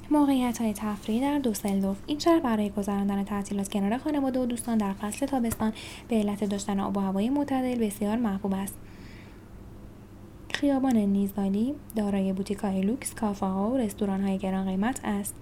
موقعیت‌های تفریحی در دوسلدورف. این شهر برای گذراندن تعطیلات کنار خانواده و دوستان در فصل تابستان به علت داشتن آب و هوای معتدل بسیار محبوب است. خیابان نیزالی دارای بوتیک‌های لوکس، کافه‌ها و رستوران‌های گران قیمت است.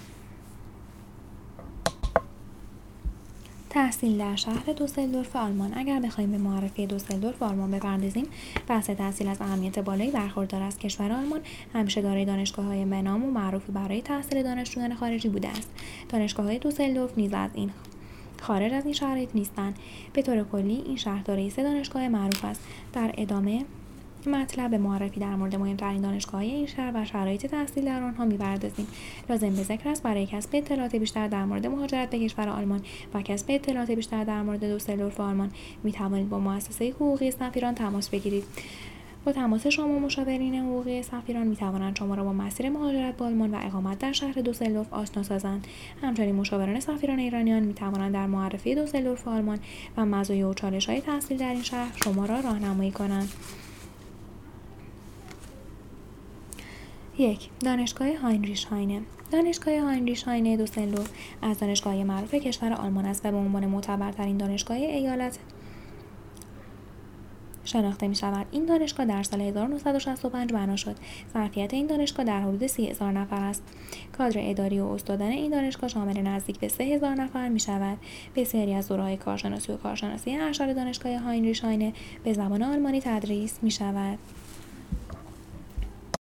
تحصیل در شهر دوسلدورف آلمان. اگر بخواهیم به معرفی دوسلدورف آلمان بپردازیم، بحث تحصیل از اهمیت بالایی برخوردار است. کشور آلمان همیشه دارای دانشگاه‌های بنام و معروفی برای تحصیل دانشجویان خارجی بوده است. دانشگاه‌های دوسلدورف نیز خارج از این شرایط نیستند. به طور کلی این شهر دارای 3 دانشگاه معروف است. در ادامه مطلب معرفی در مورد مهمترین دانشگاه‌های این شهر و شرایط تحصیل در آنها می‌پردازیم. لازم به ذکر است برای کسب اطلاعات بیشتر در مورد مهاجرت به کشور آلمان و کسب اطلاعات بیشتر در مورد دوسلدورف آلمان می‌توانید با مؤسسه حقوقی سفیران تماس بگیرید. با تماس شما مشاورین حقوقی سفیران می‌توانند شما را با مسیر مهاجرت به آلمان و اقامت در شهر دوسلدورف آشنا سازند. همچنین مشاوران سفیران ایرانیان می‌توانند در معرفی دوسلدورف آلمان و مزایا و چالش‌های تحصیل در این شهر شما را راهنمایی کنند. 1. دانشگاه هاینریش هاینه. دانشگاه هاینریش هاینه دوسلدورف از دانشگاه‌های معروف کشور آلمان است و به عنوان معتبرترین دانشگاه ایالت شناخته می‌شود. این دانشگاه در سال 1965 بنا شد. ظرفیت این دانشگاه در حدود 30,000 نفر است. کادر اداری و استادان این دانشگاه شامل نزدیک به 3,000 نفر می‌شود. بسیاری از دوره‌های کارشناسی و کارشناسی ارشد دانشگاه هاینریش هاینه به زبان آلمانی تدریس می‌شود.